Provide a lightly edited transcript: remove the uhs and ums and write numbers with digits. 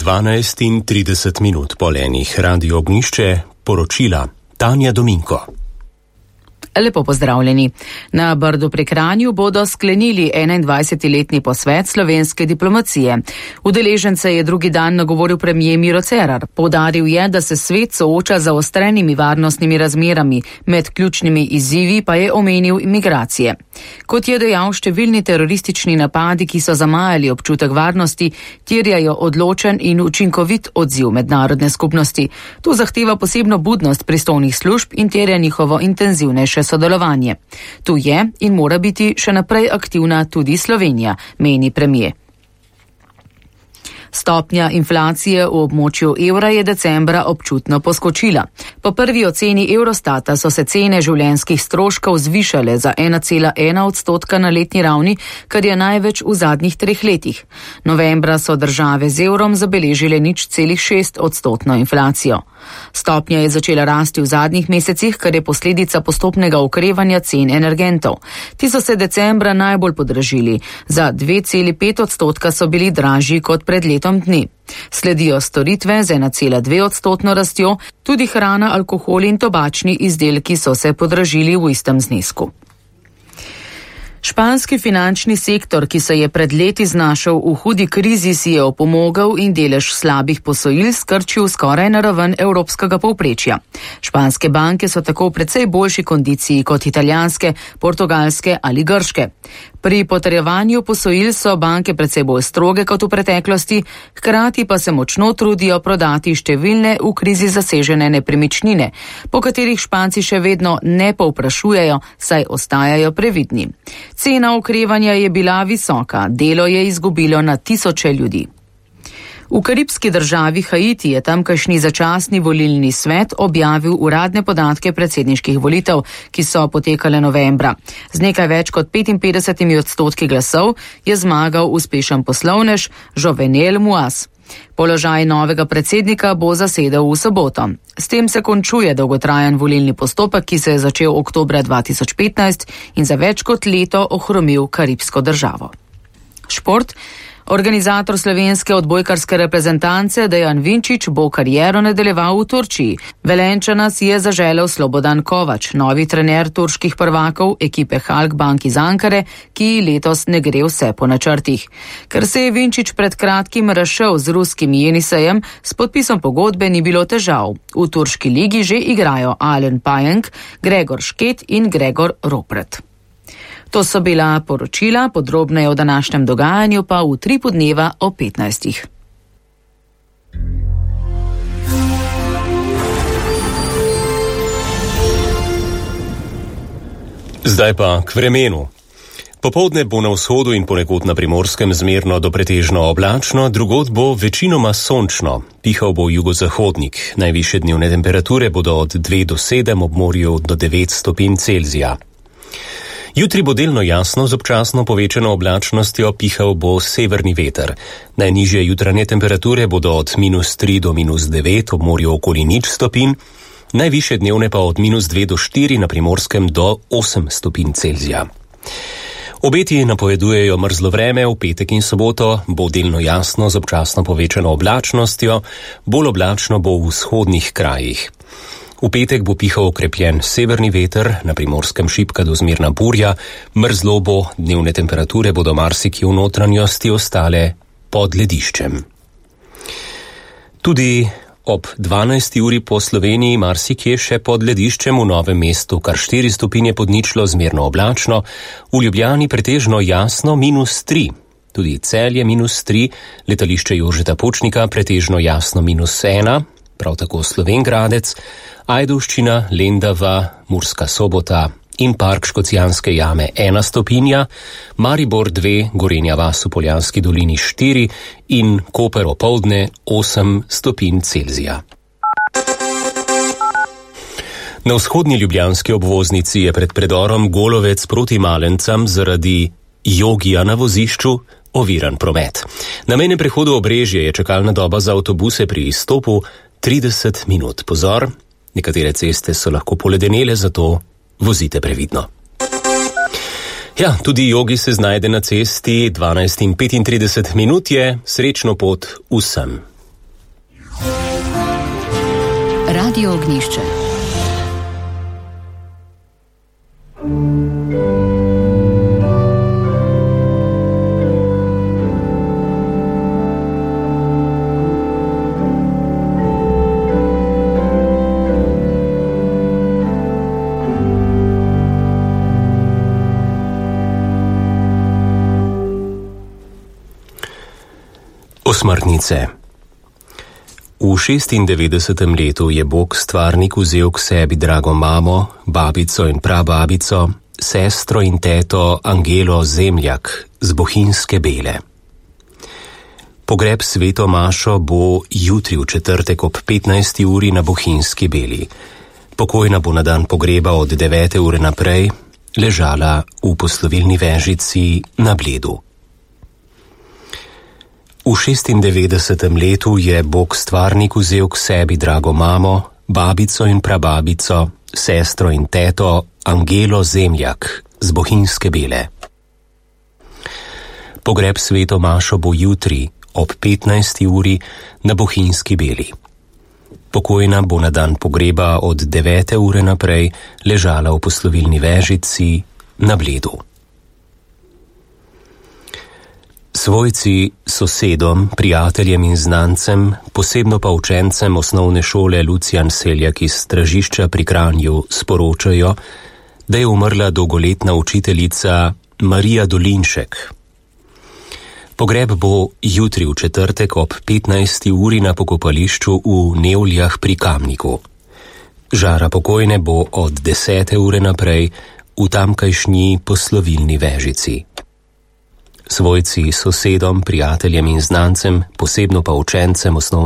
12:30 po lenih Radio Ognjišče, poročila Tanja Dominko. Lepo pozdravljeni. Na Brdu pri Kranju bodo sklenili 21-letni posvet slovenske diplomacije. Udeležence je drugi dan nagovoril premier Miro Cerar. Poudaril je, da se svet sooča z zaostrenimi varnostnimi razmerami, med ključnimi izzivi pa je omenil imigracije. Kot je dejal, številni teroristični napadi, ki so zamajali občutek varnosti, terjajo odločen in učinkovit odziv mednarodne skupnosti. To zahteva posebno budnost pristojnih služb in terja njihovo intenzivnejše sodelovanje. Tu je in mora biti še naprej aktivna tudi Slovenija, meni premier. Stopnja inflacije v območju evra je decembra občutno poskočila. Po prvi oceni Eurostata so se cene življenjskih stroškov zvišale za 1,1% na letni ravni, kar je največ v zadnjih 3 letih. Novembra so države z evrom zabeležile 0,6% inflacijo. Stopnja je začela rasti v zadnjih mesecih, kar je posledica postopnega okrevanja cen energentov. Ti so se decembra najbolj podražili. Za 2,5% so bili dražji kot pred letom dni. Sledijo storitve z 1,2% rastjo, tudi hrana, alkohol in tobačni izdelki so se podražili v istem znesku. Španski finančni sektor, ki se je pred leti znašel v hudi krizi, si je opomogel in delež slabih posojil skrčil skoraj na raven evropskega povprečja. Španske banke so tako v precej boljši kondiciji kot italijanske, portugalske ali grške. Pri potrjevanju posojil so banke precej bolj stroge kot v preteklosti, hkrati pa se močno trudijo prodati številne v krizi zasežene nepremičnine, po katerih Španci še vedno ne povprašujejo, saj ostajajo previdni. Cena okrevanja je bila visoka, delo je izgubilo na tisoče ljudi. V karibski državi Haiti je tamkajšnji začasni volilni svet objavil uradne podatke predsedniških volitev, ki so potekale novembra. Z nekaj več kot 55% glasov je zmagal uspešen poslovnež Jovenel Moïse. Položaj novega predsednika bo zasedel v soboto. S tem se končuje dolgotrajen volilni postopek, ki se je začel oktobra 2015 in za več kot leto ohromil karibsko državo. Šport. Organizator slovenske odbojkarske reprezentance Dejan Vinčić bo kariero nadaljeval v Turčiji. Velenčana si je zaželel Slobodan Kovač, novi trener turških prvakov ekipe Halkbank iz Ankare, ki letos ne gre vse po načrtih. Ker se je Vinčić pred kratkim razšel z ruskim Jenisejem, s podpisom pogodbe ni bilo težav. V turški ligi že igrajo Alen Pajenk, Gregor Šket in Gregor Ropret. To so bila poročila, podrobneje o današnjem dogajanju pa v Tripu dneva o 15. Zdaj pa k vremenu. Popoldne bo na vzhodu in ponekod na Primorskem zmerno do pretežno oblačno, drugod bo večinoma sončno. Pihal bo jugozahodnik. Najvišje dnevne temperature bodo od 2 do 7, ob morju do 9 stopinj Celzija. Jutri bo delno jasno z občasno povečano oblačnostjo, pihal bo severni veter. Najnižje jutranje temperature bodo od -3 do -9, ob morju okoli 0 stopinj, najvišje dnevne pa od -2 do 4, na Primorskem do 8 stopinj Celzija. Obeti napovedujejo mrzlo vreme, v petek in soboto bo delno jasno z občasno povečano oblačnostjo, bolj oblačno bo v vzhodnih krajih. V petek bo pihal okrepljen severni veter, na Primorskem šibka do zmerna burja, mrzlo bo, dnevne temperature bodo marsikje v notranjosti ostale pod lediščem. Tudi ob 12. uri po Sloveniji marsikje še pod lediščem, v Novem mestu kar 4 stopinje pod ničlo, zmerno oblačno, v Ljubljani pretežno jasno -3. Tudi Celje -3, letališče Jožeta Pučnika pretežno jasno -1, prav tako Slovenj Gradec, Ajdovščina, Lendava, Murska Sobota in park Škocjanske jame 1 stopinja, Maribor 2, Gorenja vas v Poljanski dolini 4 in Koper opoldne 8 stopinj Celzija. Na vzhodni ljubljanski obvoznici je pred predorom Golovec proti Malencam zaradi jogija na vozišču oviran promet. Na mejnem prehodu Obrežje je čakalna doba za avtobuse pri izstopu 30 minut. Pozor, nekatere ceste so lahko poledenele, zato vozite previdno. Ja, tudi jogi se znajde na cesti, 12 in 35 minut je, srečno pot vsem. Radio Ognjišče. Osmrtnice. V 96. letu je Bog stvarnik vzel k sebi drago mamo, babico in prababico, sestro in teto Angelo Zemljak z Bohinjske Bele. Pogreb sveto Mašo bo jutri v četrtek ob 15. uri na Bohinjski Beli. Pokojna bo na dan pogreba od 9. ure naprej ležala v poslovilni vežici na Bledu. V 96. letu je Bog stvarnik vzel k sebi drago mamo, babico in prababico, sestro in teto Angelo Zemljak z Bohinjske Bele. Pogreb sveto Mašo bo jutri ob 15. uri na Bohinjski Beli. Pokojna bo na dan pogreba od 9. ure naprej ležala v poslovilni vežici na Bledu. Svojci, sosedom, prijateljem in znancem, posebno pa učencem osnovne šole Lucijan Seljak iz Stražišča pri Kranju sporočajo, da je umrla dolgoletna učiteljica Marija Dolinšek. Pogreb bo jutri v četrtek ob 15. uri na pokopališču v Nevljah pri Kamniku. Žara pokojne bo od 10. ure naprej v tamkajšnji poslovilni vežici. Svojci, sosedom, prijateljem in znancem, posebno pa učencem osnovne